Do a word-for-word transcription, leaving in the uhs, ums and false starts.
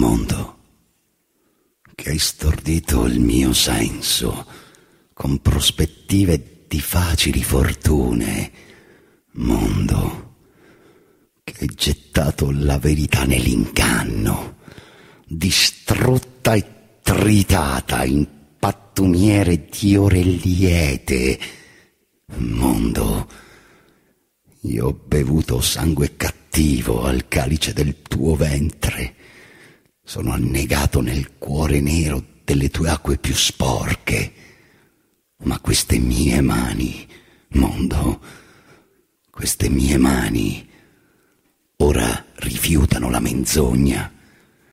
Mondo, che hai stordito il mio senso con prospettive di facili fortune. Mondo, che hai gettato la verità nell'inganno, distrutta e tritata in pattumiere di ore liete. Mondo, io ho bevuto sangue cattivo al calice del tuo ventre, sono annegato nel cuore nero delle tue acque più sporche, ma queste mie mani, mondo, queste mie mani ora rifiutano la menzogna